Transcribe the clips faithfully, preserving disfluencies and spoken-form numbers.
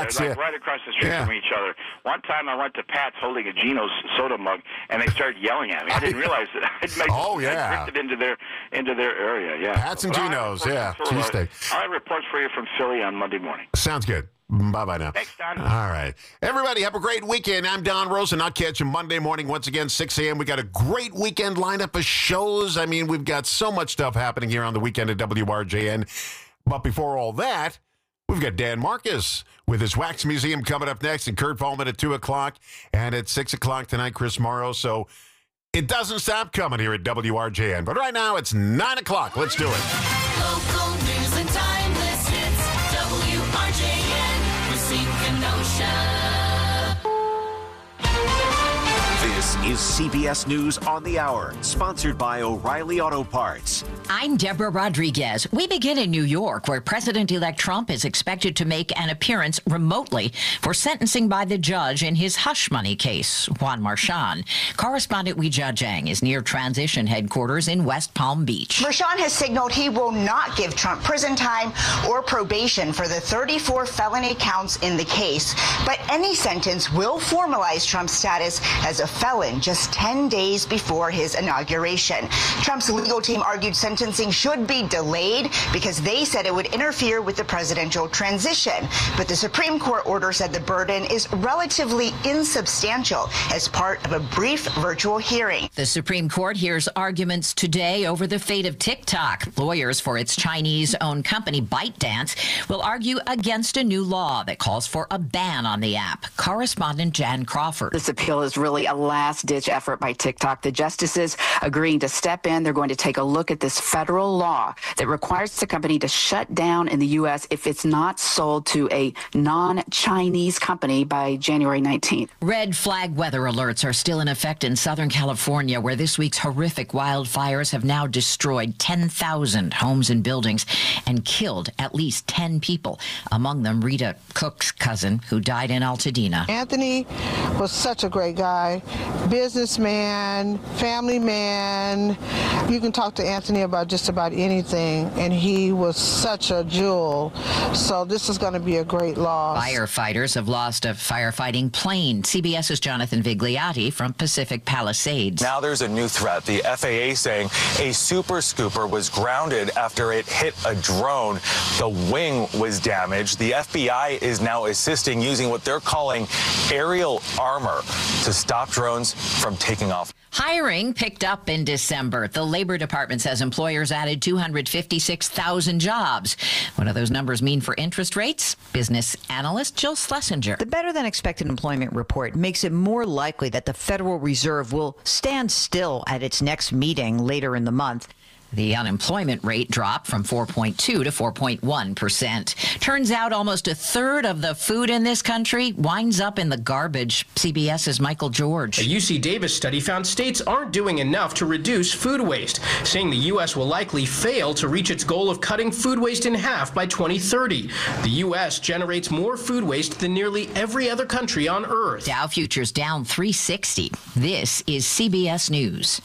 Starbucks, They're yeah. like right across the street Yeah. from each other. One time I went to Pat's holding a Geno's soda mug, and they started yelling at me. I didn't realize that I'd made, Oh, yeah. I'd drifted into their into their area. Yeah, Pat's and But I'll Geno's, have yeah, reports from Philly. cheesesteak. I'll have reports for you from Philly on Monday morning. Sounds good. Bye-bye now. Thanks, Don. All right. Everybody, have a great weekend. I'm Don Rosen. I'll catch you Monday morning once again, six a.m. We got a great weekend lineup of shows. I mean, we've got so much stuff happening here on the weekend at W R J N. But before all that, we've got Dan Marcus with his Wax Museum coming up next, and Kurt Volman at two o'clock. And at six o'clock tonight, Chris Morrow. So it doesn't stop coming here at W R J N. But right now, it's nine o'clock. Let's do it. Local news and timeless hits. W R J N, Racine, Kenosha. This is C B S News on the Hour, sponsored by O'Reilly Auto Parts. I'm Deborah Rodriguez. We begin in New York, where President-elect Trump is expected to make an appearance remotely for sentencing by the judge in his hush money case, Juan Marchand. Correspondent Weijia Jiang is near transition headquarters in West Palm Beach. Marchand has signaled he will not give Trump prison time or probation for the thirty-four felony counts in the case, but any sentence will formalize Trump's status as a felon just ten days before his inauguration. Trump's legal team argued sentencing should be delayed because they said it would interfere with the presidential transition. But the Supreme Court order said the burden is relatively insubstantial as part of a brief virtual hearing. The Supreme Court hears arguments today over the fate of TikTok. Lawyers for its Chinese-owned company ByteDance will argue against a new law that calls for a ban on the app. Correspondent Jan Crawford. This appeal is really a last-ditch effort by TikTok. The justices agreeing to step in. They're going to take a look at this federal law that requires the company to shut down in the U S if it's not sold to a non-Chinese company by January nineteenth. Red flag weather alerts are still in effect in Southern California, where this week's horrific wildfires have now destroyed ten thousand homes and buildings and killed at least ten people, among them Rita Cook's cousin, who died in Altadena. Anthony was such a great guy, businessman, family man. You can talk to Anthony about just about anything, and he was such a jewel. So this is going to be a great loss. Firefighters have lost a firefighting plane. CBS's Jonathan Vigliotti from Pacific Palisades. Now there's a new threat. The F A A saying a super scooper was grounded after it hit a drone. The wing was damaged. The F B I is now assisting using what they're calling aerial armor to stop drones from taking off. Hiring picked up in December. The Labor Department says employers added two hundred fifty-six thousand jobs. What do those numbers mean for interest rates? Business analyst Jill Schlesinger. The better-than-expected employment report makes it more likely that the Federal Reserve will stand still at its next meeting later in the month. The unemployment rate dropped from four point two to four point one percent. Turns out almost a third of the food in this country winds up in the garbage. CBS's Michael George. A U C Davis study found states aren't doing enough to reduce food waste, saying the U S will likely fail to reach its goal of cutting food waste in half by twenty thirty. The U S generates more food waste than nearly every other country on Earth. Dow futures down three sixty. This is C B S News.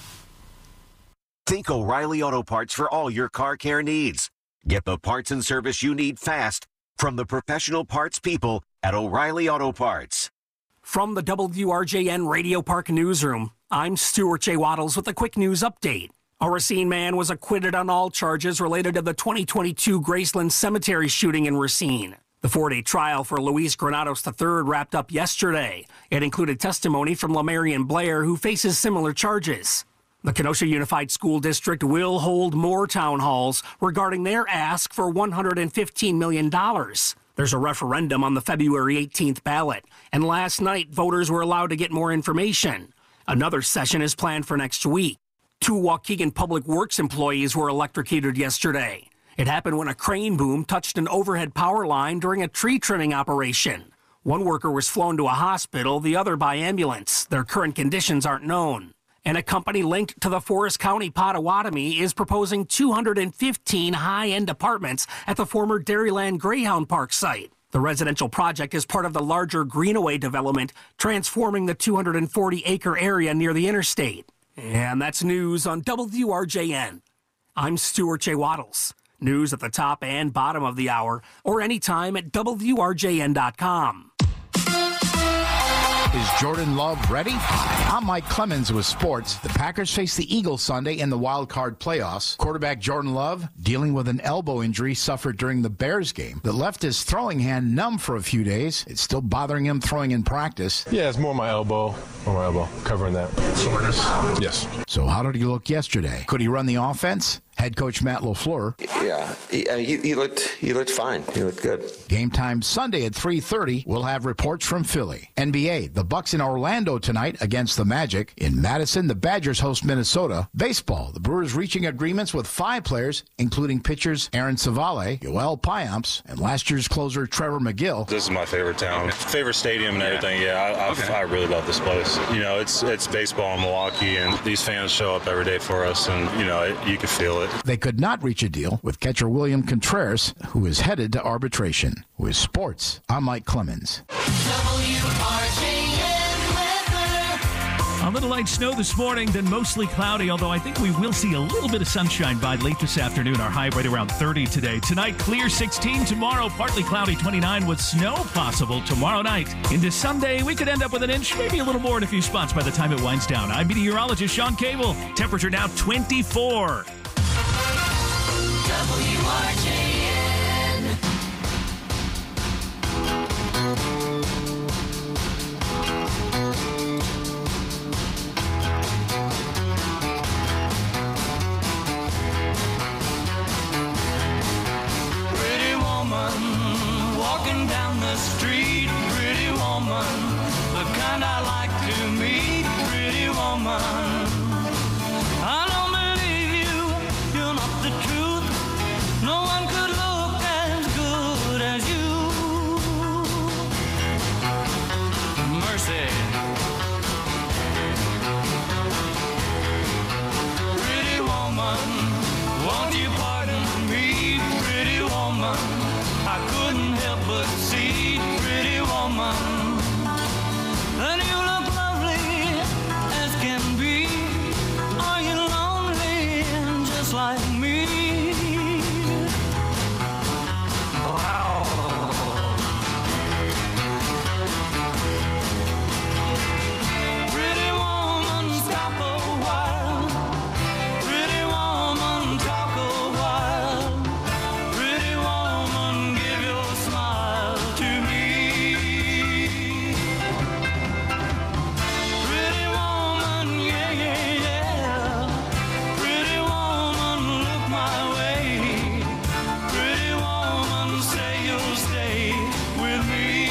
Think O'Reilly Auto Parts for all your car care needs. Get the parts and service you need fast from the professional parts people at O'Reilly Auto Parts. From the W R J N Radio Park Newsroom, I'm Stuart J. Waddles with a quick news update. A Racine man was acquitted on all charges related to the twenty twenty-two Graceland Cemetery shooting in Racine. The four-day trial for Luis Granados the third wrapped up yesterday. It included testimony from Lamarian Blair, who faces similar charges. The Kenosha Unified School District will hold more town halls regarding their ask for one hundred fifteen million dollars. There's a referendum on the February eighteenth ballot, and last night voters were allowed to get more information. Another session is planned for next week. Two Waukegan Public Works employees were electrocuted yesterday. It happened when a crane boom touched an overhead power line during a tree trimming operation. One worker was flown to a hospital, the other by ambulance. Their current conditions aren't known. And a company linked to the Forest County Potawatomi is proposing two hundred fifteen high-end apartments at the former Dairyland Greyhound Park site. The residential project is part of the larger Greenaway development, transforming the two hundred forty acre area near the interstate. And that's news on W R J N. I'm Stuart J. Waddles. News at the top and bottom of the hour, or anytime at W R J N dot com. Is Jordan Love ready? I'm Mike Clemens with sports. The Packers face the Eagles Sunday in the wild card playoffs. Quarterback Jordan Love dealing with an elbow injury suffered during the Bears game that left his throwing hand numb for a few days. It's still bothering him throwing in practice. Yeah, it's more my elbow, or my elbow, covering that. Soreness? Yes. So how did he look yesterday? Could he run the offense? Head coach Matt LaFleur. Yeah, he, uh, he, he looked he looked fine. He looked good. Game time Sunday at three thirty. We'll have reports from Philly. N B A, the Bucks in Orlando tonight against the Magic. In Madison, the Badgers host Minnesota. Baseball, the Brewers reaching agreements with five players, including pitchers Aaron Savale, Yoel Payamps, and last year's closer Trevor McGill. This is my favorite town, favorite stadium and everything. Yeah, I, I, okay. I really love this place. You know, it's it's baseball in Milwaukee, and these fans show up every day for us, and you know, it, you can feel it. They could not reach a deal with catcher William Contreras, who is headed to arbitration. With sports, I'm Mike Clemens. W R J N weather. A little light snow this morning, then mostly cloudy, although I think we will see a little bit of sunshine by late this afternoon. Our high right around thirty today. Tonight, clear sixteen. Tomorrow, partly cloudy twenty-nine with snow possible tomorrow night. Into Sunday, we could end up with an inch, maybe a little more in a few spots by the time it winds down. I'm meteorologist Sean Cable. Temperature now twenty-four. W R J N. Pretty woman walking down the street. Pretty woman, the kind I like to meet. Pretty woman, I don't believe you. You're not the truth. No one could look as good as you. Mercy. Pretty woman, won't you pardon me? Pretty woman, I couldn't help but see. Pretty woman, and you look lovely as can be. Are you lonely just like me? Pretty woman, stop a while. Pretty woman, talk a while. Pretty woman, give your smile to me. Pretty woman, yeah, yeah, yeah. Pretty woman, look my way. Pretty woman, say you'll stay with me.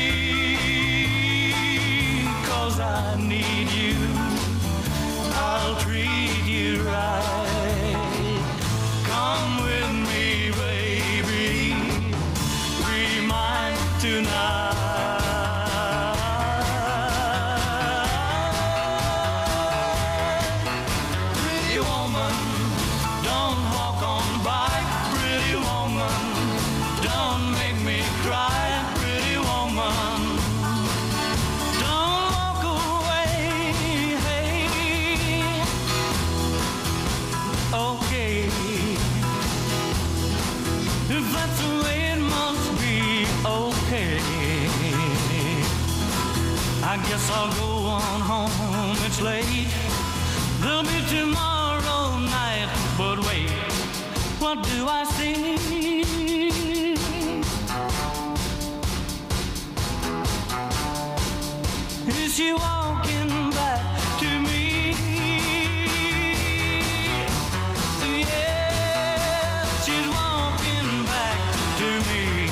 'Cause I need you. I'll treat you right. Come with me, baby. Be mine tonight. Pretty woman, don't walk on by. Pretty woman, don't make me cry. Pretty woman, don't walk away. Hey, okay. If that's the way it must be, okay. I guess I'll go on home. It's late. There'll be tomorrow night. But wait, what do I see? Is she walking back to me? Yeah, she's walking back to me.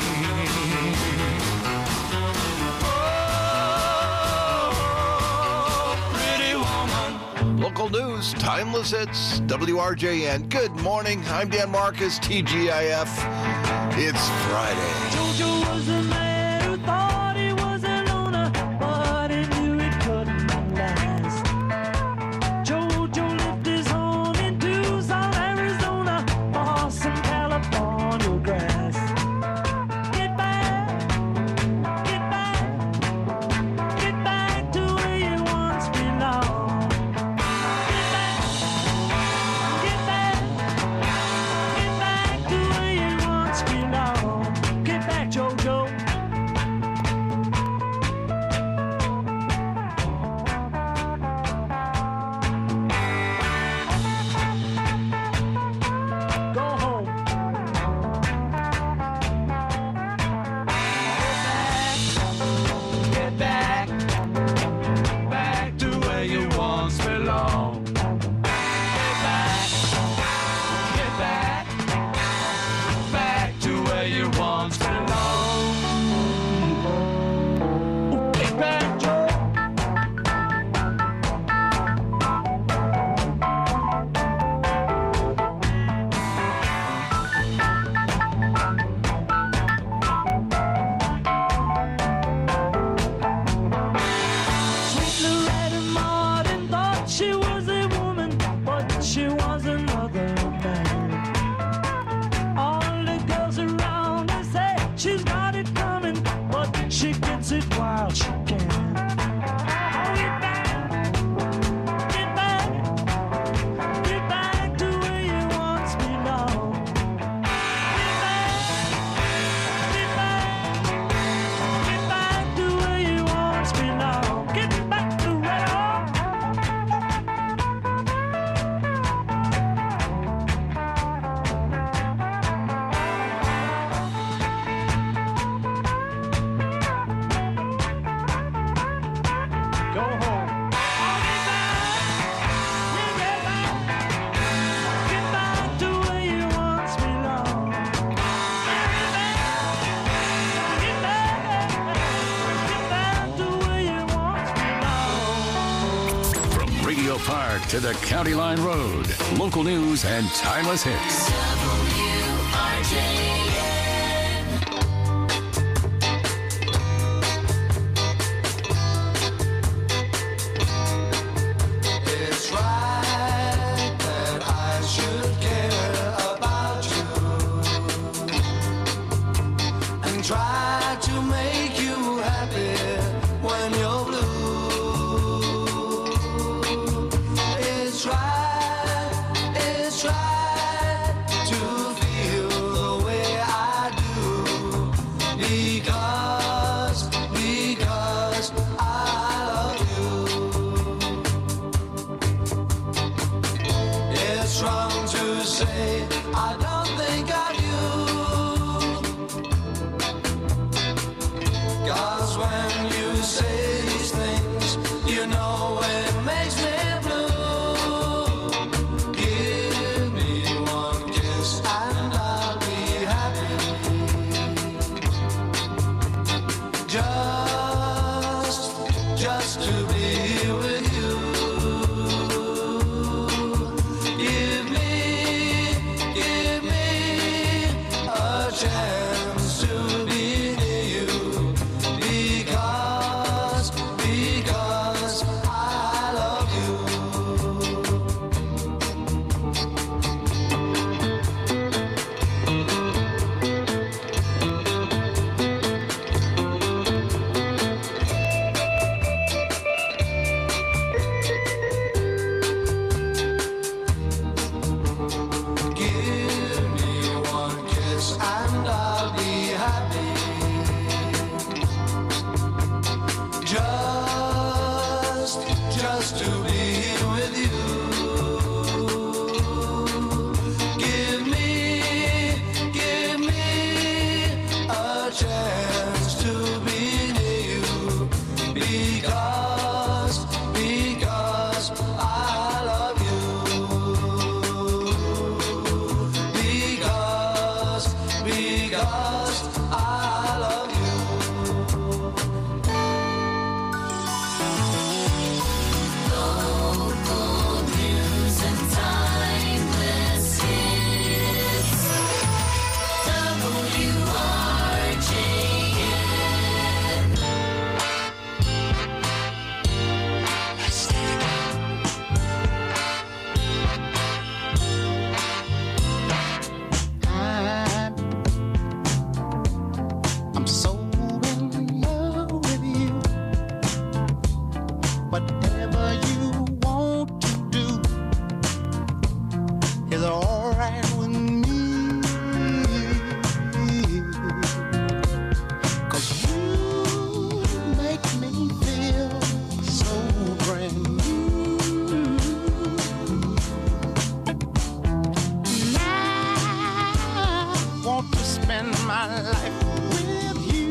Oh, pretty woman. Local news, timeless hits, W R J N. Good morning. I'm Dan Marcus, T G I F. It's Friday. Jojo was a man who thought he was a loner, but he knew it couldn't last. Jojo lived his home in Tucson, Arizona, or some California grass. Get back, get back, get back to where you once belonged. Get back, get back, get back She gets it while she can. Get back, get back, get back to where you once belonged. Get back, get back, get back to where you once belonged. Get back to where go home. Get back, get back to where you once belonged. Get back, get back, get back to where you once belonged. From Radio Park to the County Line Road, local news and timeless hits. W R J N. It's right that I should care about you and try to make you happy when you're blue. It's right, it's right to feel the way I do because, because I love you. It's wrong to say I don't think of you. 'Cause when you say these things, you know it makes me blue. Give me one kiss and I'll be happy. Just, just to be with you. Give me, give me a chance to be near you because, because I love you. Give me one kiss and I'll be happy. Just, just to be with you. Give me, give me a chance to be near you because, because I love you. Because, because I love you. Local news and timeless hits. W R J N. I'm so in love with you. Whatever you want to do is alright with me. 'Cause you make me feel so brand new. And I want to spend my life with you.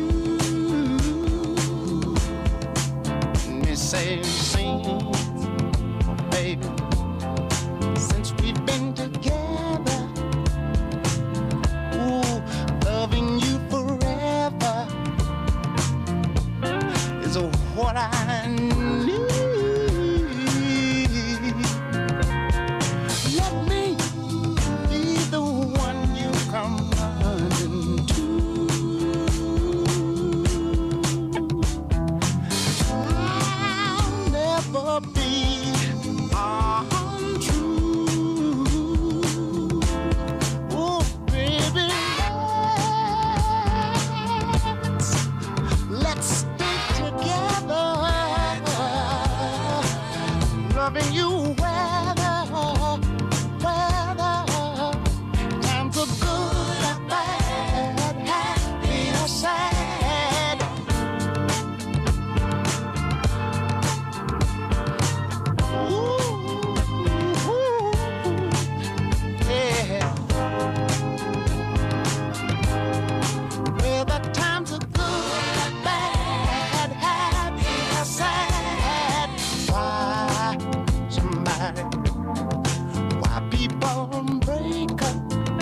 Me say, sing, baby, since we've been together, ooh, loving you forever is what I need. Let me be the one you come running to. I'll never be untrue. Oh, baby, let's, let's loving you weather, weather. Times are good and bad, happy or sad. Ooh, ooh, yeah. Well, the times are good and bad, happy or sad. Why somebody, why people break up,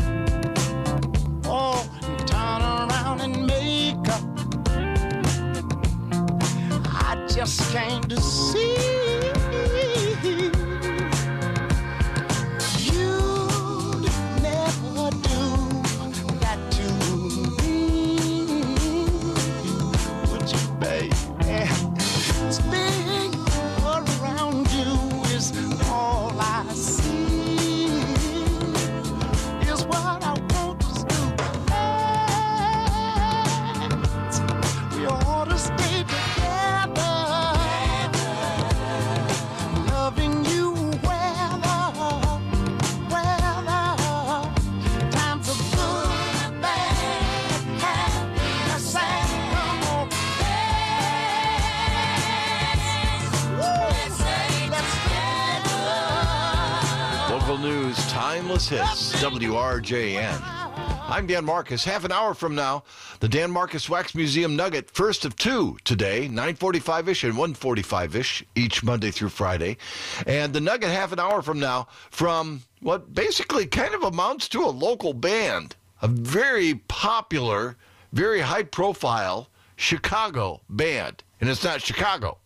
oh, and turn around and make up. I just can't see you'd never do that to me, would you, baby? Staying around you is all I see, is what I want us to do. We ought to stay together, loving you weather, weather. Times are good and bad, happy or sad. Come on, Local news, timeless hits, W R J N. I'm Dan Marcus. Half an hour from now, the Dan Marcus Wax Museum Nugget, first of two today, nine forty-five-ish and one forty-five-ish, each Monday through Friday. And the Nugget half an hour from now from what basically kind of amounts to a local band, a very popular, very high-profile Chicago band. And it's not Chicago.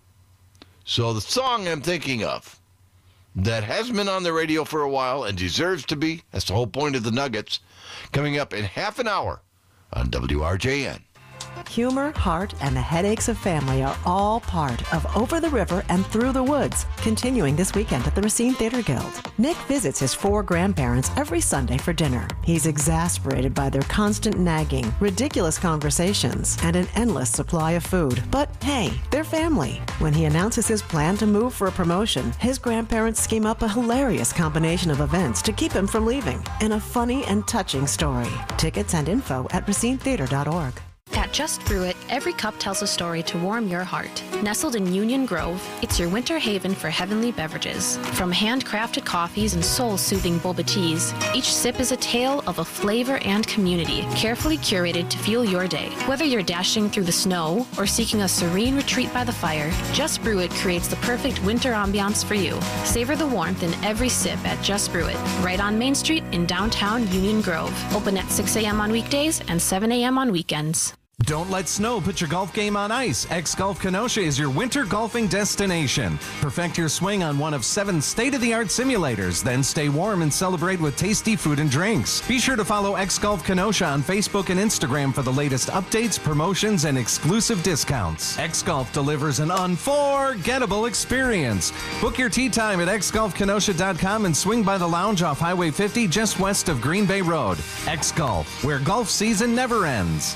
So the song I'm thinking of that hasn't been on the radio for a while and deserves to be, that's the whole point of the Nuggets, coming up in half an hour on W R J N. Humor, heart, and the headaches of family are all part of Over the River and Through the Woods, continuing this weekend at the Racine Theater Guild. Nick visits his four grandparents every Sunday for dinner. He's exasperated by their constant nagging, ridiculous conversations, and an endless supply of food. But hey, they're family. When he announces his plan to move for a promotion, his grandparents scheme up a hilarious combination of events to keep him from leaving in a funny and touching story. Tickets and info at racine theater dot org. At Just Brew It, every cup tells a story to warm your heart. Nestled in Union Grove, it's your winter haven for heavenly beverages. From handcrafted coffees and soul-soothing boba teas, each sip is a tale of a flavor and community, carefully curated to fuel your day. Whether you're dashing through the snow or seeking a serene retreat by the fire, Just Brew It creates the perfect winter ambiance for you. Savor the warmth in every sip at Just Brew It, right on Main Street in downtown Union Grove. Open at six a.m. on weekdays and seven a.m. on weekends. Don't let snow put your golf game on ice. X-Golf Kenosha is your winter golfing destination. Perfect your swing on one of seven state-of-the-art simulators. Then stay warm and celebrate with tasty food and drinks. Be sure to follow X-Golf Kenosha on Facebook and Instagram for the latest updates, promotions, and exclusive discounts. X-Golf delivers an unforgettable experience. Book your tee time at x golf kenosha dot com and swing by the lounge off Highway fifty just west of Green Bay Road. X-Golf, where golf season never ends.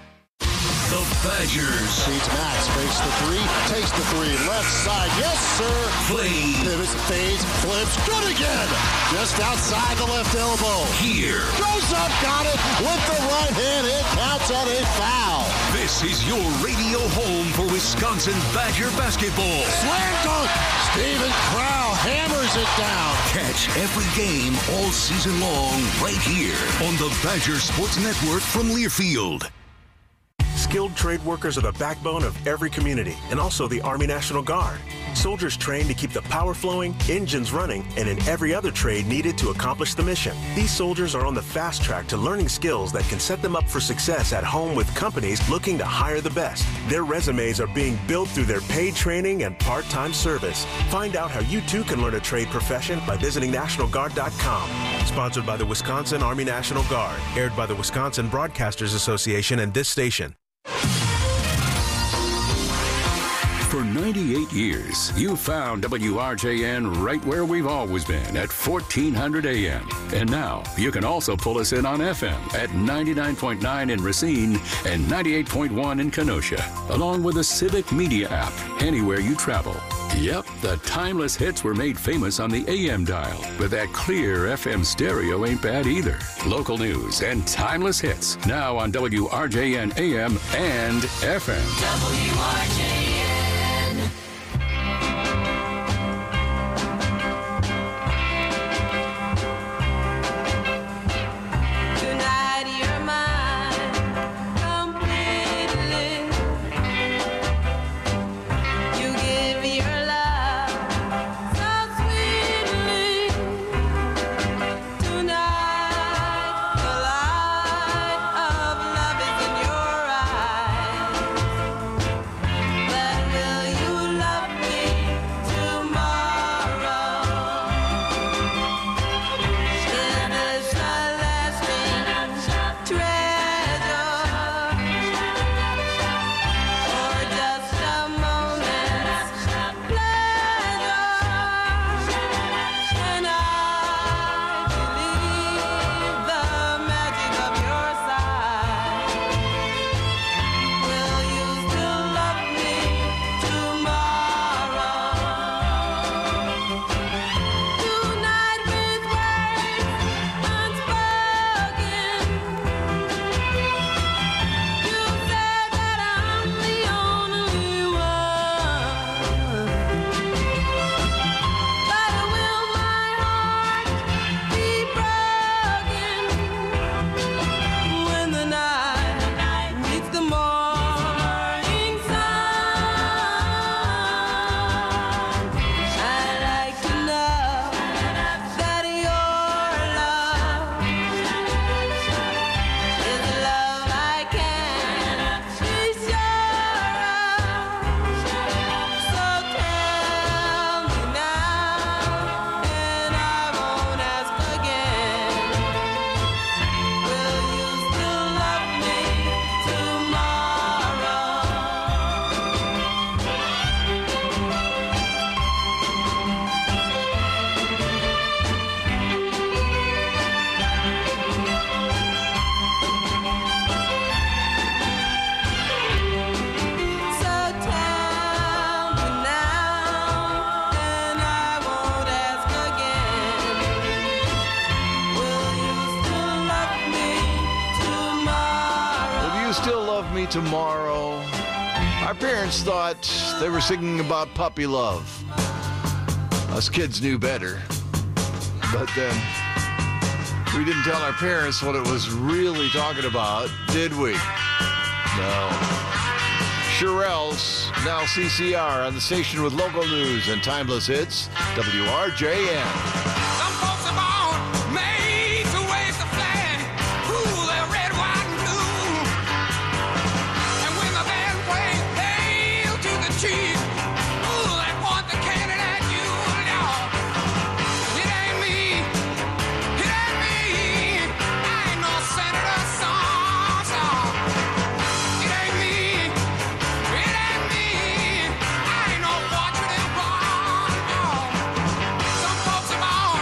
The Badgers. Feeds Max, fakes the three, takes the three, left side, yes sir. Play. Pivots, fades, flips, good again. Just outside the left elbow. Here. Goes up, got it with the right hand. It counts on a foul. This is your radio home for Wisconsin Badger basketball. Slam dunk. Steven Crow hammers it down. Catch every game all season long right here on the Badger Sports Network from Learfield. Skilled trade workers are the backbone of every community and also the Army National Guard. Soldiers trained to keep the power flowing, engines running, and in every other trade needed to accomplish the mission. These soldiers are on the fast track to learning skills that can set them up for success at home with companies looking to hire the best. Their resumes are being built through their paid training and part-time service. Find out how you too can learn a trade profession by visiting national guard dot com. Sponsored by the Wisconsin Army National Guard. Aired by the Wisconsin Broadcasters Association and this station. For ninety-eight years, you found W R J N right where we've always been at fourteen hundred A M. And now you can also pull us in on F M at ninety-nine point nine in Racine and ninety-eight point one in Kenosha, along with the Civic Media app anywhere you travel. Yep, the timeless hits were made famous on the A M dial, but that clear F M stereo ain't bad either. Local news and timeless hits now on W R J N A M and F M. W R J N. Tonight you're mine completely. You give your love so sweetly. Tonight the light of love is in your eyes. But will you love me tomorrow? Is this a lasting treasure, or just a moment's pleasure? And I believe the magic of your side. Will you still love me tomorrow? Tonight with words unspoken, you said that I'm the only one. But will my heart be broken when the night meets the morning sun? I'd like to know that your love is love I can be sure of. So tell me now, and I won't ask again. Will you still love me tomorrow? So tell me now, and I won't ask again. Will you still love me tomorrow? Will you still love me tomorrow? Our parents thought they were singing about puppy love. Us kids knew better. But then we didn't tell our parents what it was really talking about, did we? No. Shirelles, now C C R, on the station with local news and timeless hits, W R J N. Some folks are born made to wave the flag. Ooh, they're red, white, and blue. And when the band plays hail to the chief, ooh, they point the cannon at you. Lord. It ain't me. It ain't me. I ain't no senator, son, son. It ain't me. It ain't me. I ain't no fortune in bond, no. Some folks are born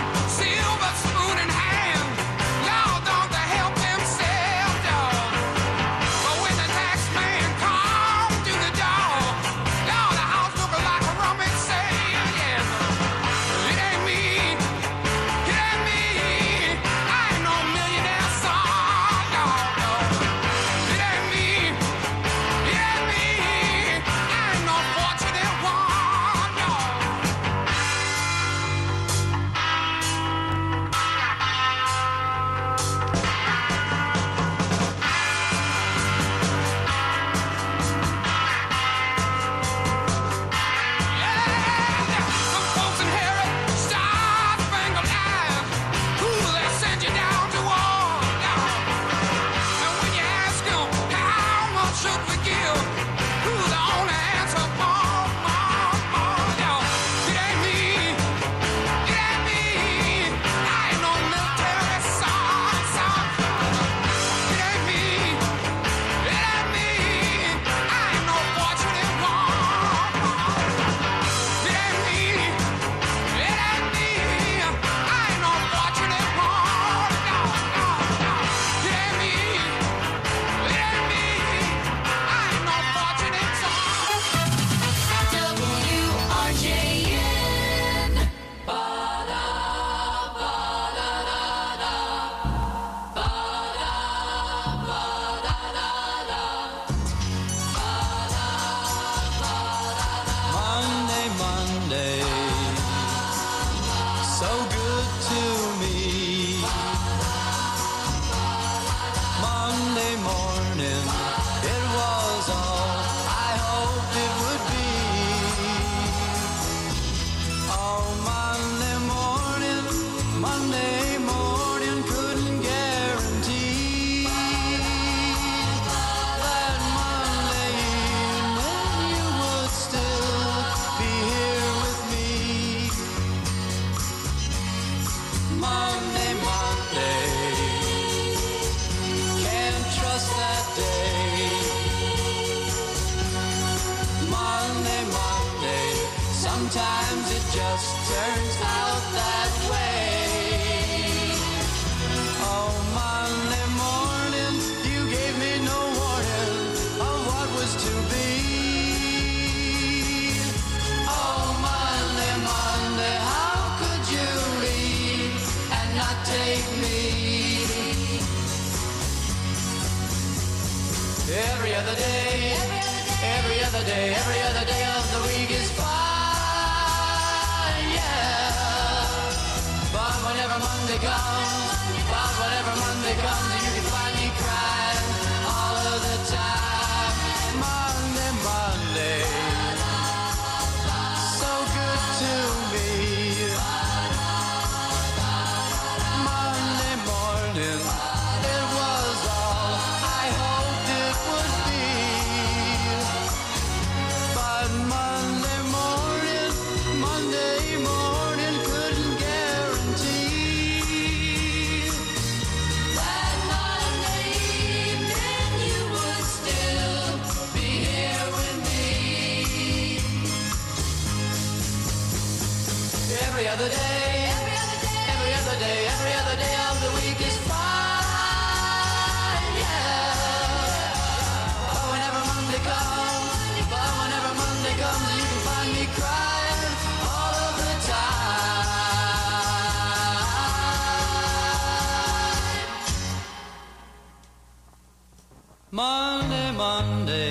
Sometimes it just turns out that way. Oh, Monday morning, you gave me no warning of what was to be. Oh, Monday, Monday, how could you leave and not take me? Every other day, every other day, every other day of the week is fine, yeah. But whenever Monday comes, but whenever Monday comes, you can find me crying all of the time. Monday, Monday, so good to me. Monday morning, it was all I hoped it would be. But Monday morning, Monday morning couldn't guarantee that Monday evening you would still be here with me. Every other day, every other day, every other day, every other day of the week is fine, yeah. But whenever Monday comes, but whenever Monday comes, you can find me crying all of the time. Monday, Monday,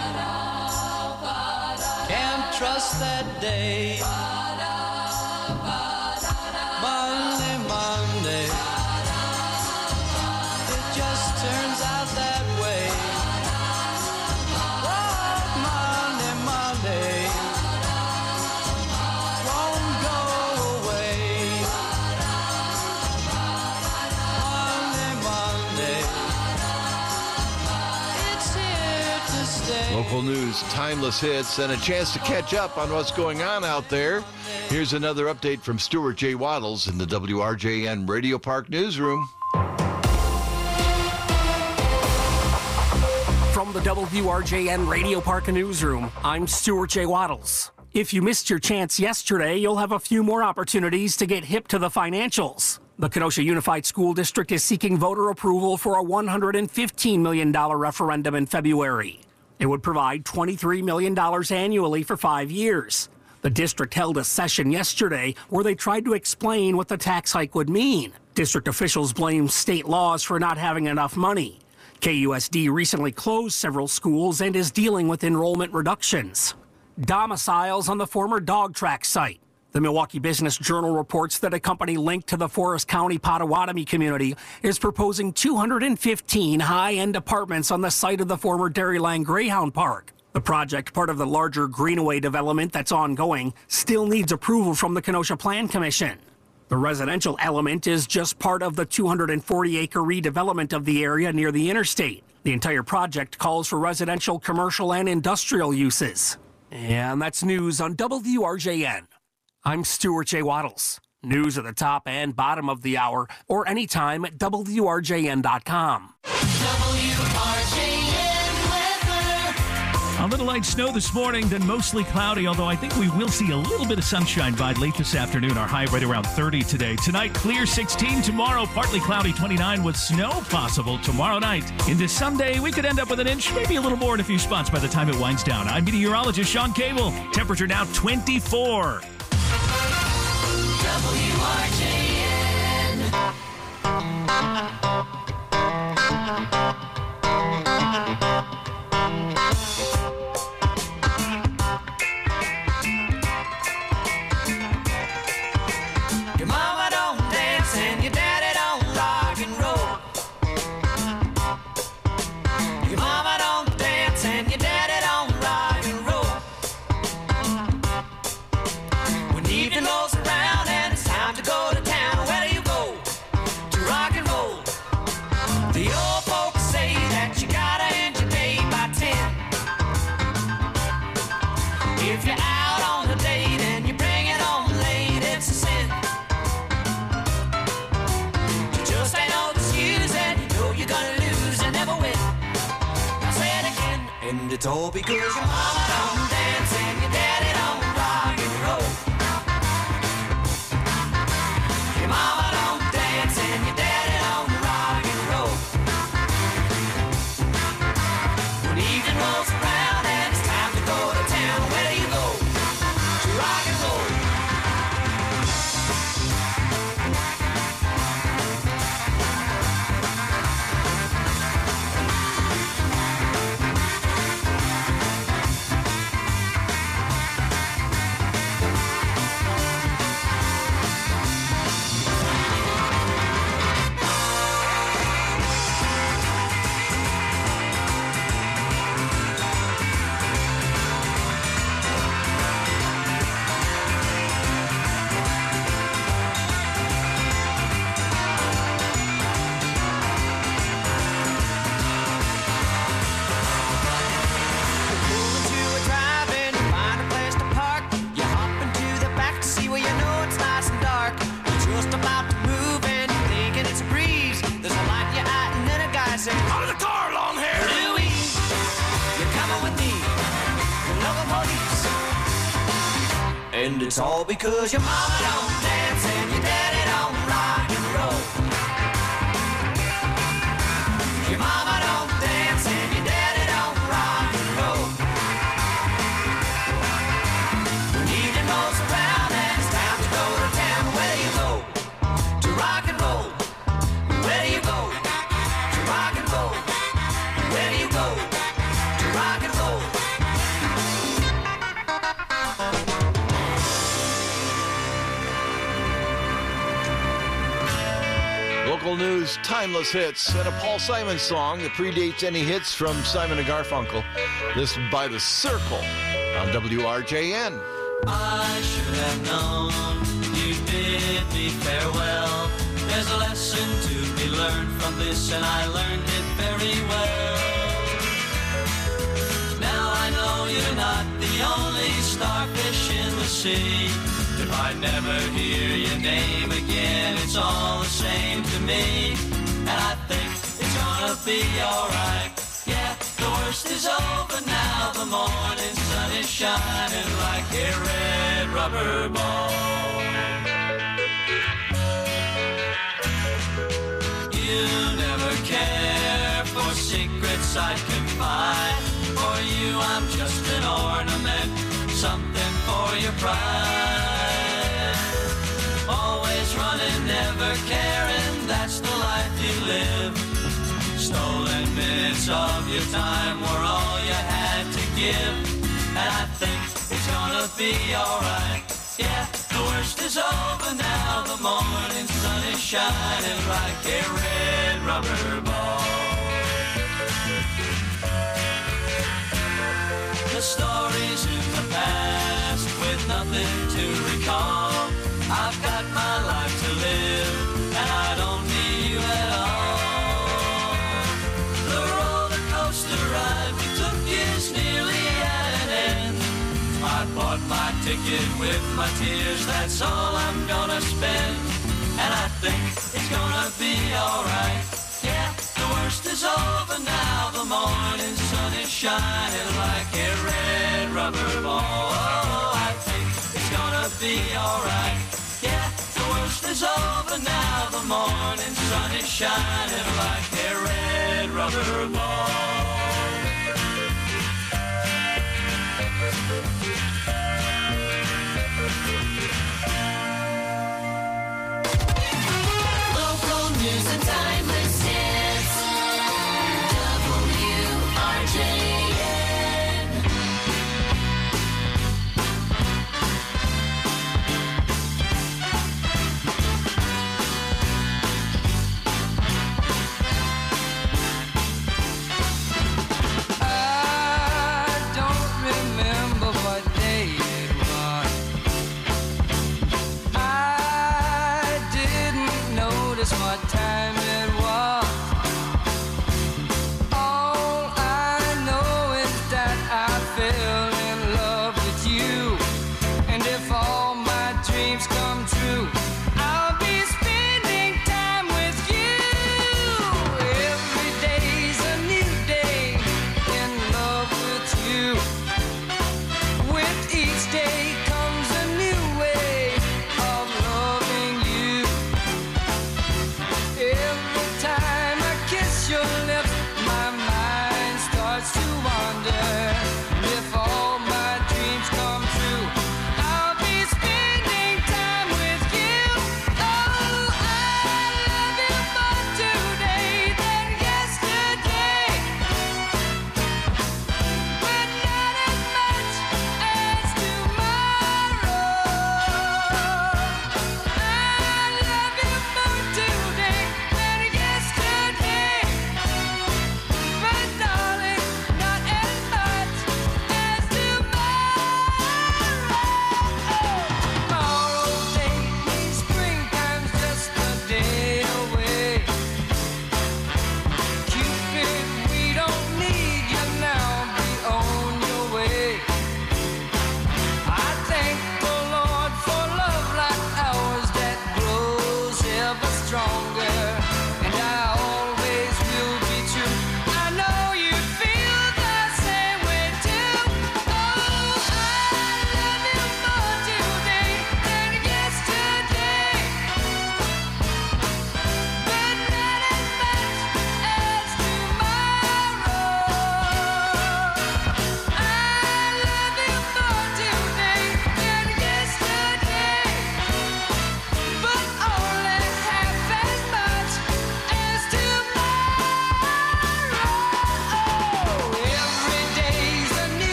can't trust that day. Monday, Monday, it just turns out that way. Oh, Monday, Monday, won't go away. Monday, Monday, it's here to stay. Local news, timeless hits, and a chance to catch up on what's going on out there. Here's another update from Stuart J. Waddles in the W R J N Radio Park Newsroom. From the W R J N Radio Park Newsroom, I'm Stuart J. Waddles. If you missed your chance yesterday, you'll have a few more opportunities to get hip to the financials. The Kenosha Unified School District is seeking voter approval for a one hundred fifteen million dollars referendum in February. It would provide twenty-three million dollars annually for five years. The district held a session yesterday where they tried to explain what the tax hike would mean. District officials blamed state laws for not having enough money. K U S D recently closed several schools and is dealing with enrollment reductions. Domiciles on the former dog track site. The Milwaukee Business Journal reports that a company linked to the Forest County Potawatomi community is proposing two hundred fifteen high-end apartments on the site of the former Dairyland Greyhound Park. The project, part of the larger Greenaway development that's ongoing, still needs approval from the Kenosha Plan Commission. The residential element is just part of the two hundred forty acre redevelopment of the area near the interstate. The entire project calls for residential, commercial, and industrial uses. And that's news on W R J N. I'm Stuart J. Waddles. News at the top and bottom of the hour, or anytime at W R J N dot com. W R J N weather. A little light snow this morning, then mostly cloudy, although I think we will see a little bit of sunshine by late this afternoon. Our high right around thirty today. Tonight, clear sixteen. Tomorrow, partly cloudy twenty-nine with snow possible tomorrow night. Into Sunday, we could end up with an inch, maybe a little more in a few spots by the time it winds down. I'm meteorologist Sean Cable. Temperature now twenty-four. W R J N. Your mama don't dance and your daddy don't rock and roll. Your mama don't dance and your daddy don't rock and roll. When evening rolls around and it's time to go to town, where do you go to rock and roll? The old folks say that you gotta end your day by ten. If you're out on a date and you bring it home late, it's a sin. You just ain't no excuse and you know you're gonna lose and never win. I'll say it again, and it's all because your mama don't dance and your daddy don't rock and roll. parties. And it's all because your mama don't dance and your daddy don't rock and roll. Your mama don't dance and your daddy don't rock and roll. When evening rolls around and it's time to go to town, where do you go? To rock and roll. Where do you go? To rock and roll. Where do you go? To rock and roll. Local news, timeless hits, and a Paul Simon song that predates any hits from Simon and Garfunkel. This by The Circle on W R J N. I should have known you bid me farewell. There's a lesson to be learned from this, and I learned it very well. Now I know you're not the only starfish in the sea. If I never hear your name again, it's all the same to me. And I think it's gonna be alright. Yeah, the worst is over now. The morning sun is shining like a red rubber ball. You never care for secrets I confide. For you I'm just an ornament, something for your pride. Always running, never caring, that's the life you live. Stolen minutes of your time were all you had to give. And I think it's gonna be alright. Yeah, the worst is over now. The morning sun is shining like a red rubber ball. The stories in the past with nothing to recall. I've got my life to live, and I don't need you at all. The roller coaster ride we took is nearly at an end. I bought my ticket with my tears, that's all I'm gonna spend. And I think it's gonna be alright. Yeah, the worst is over now. The morning sun is shining like a red rubber ball. Oh, I think it's gonna be alright. Yeah, the worst is over now. The morning sun is shining like a red rubber ball. Local news and timeless hits. W R J N. I don't remember what day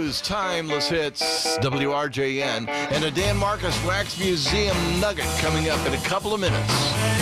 News, Timeless Hits, W R J N, and a Dan Marcus Wax Museum nugget coming up in a couple of minutes.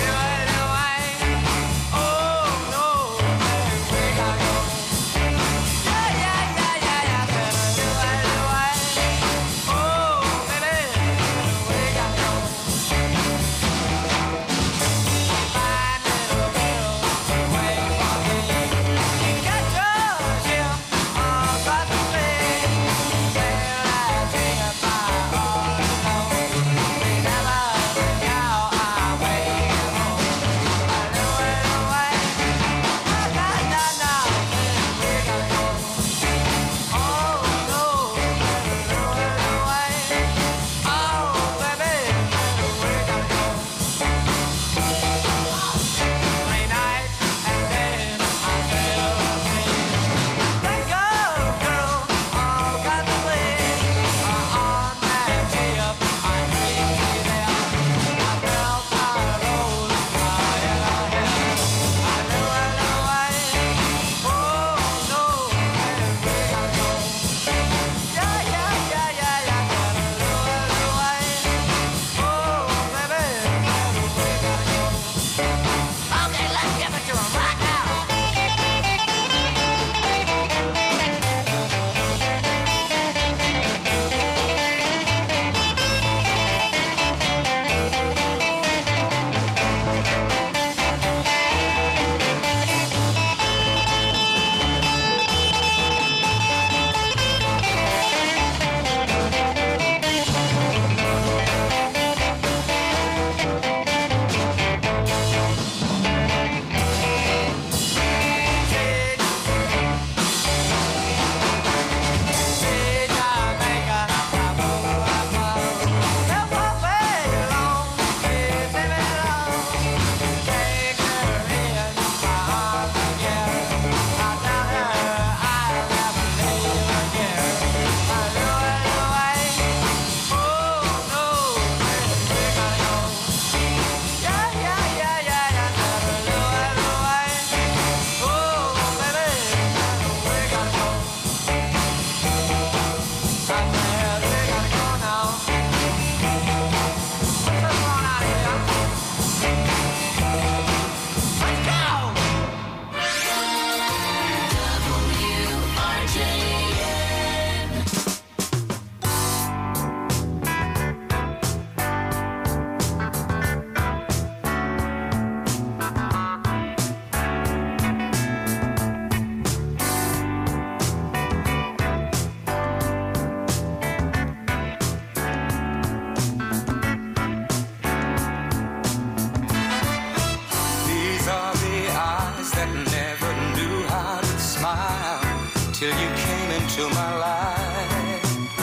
Till you came into my life.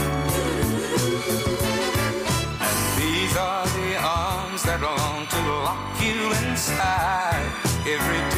And these are the arms that long to lock you inside every day.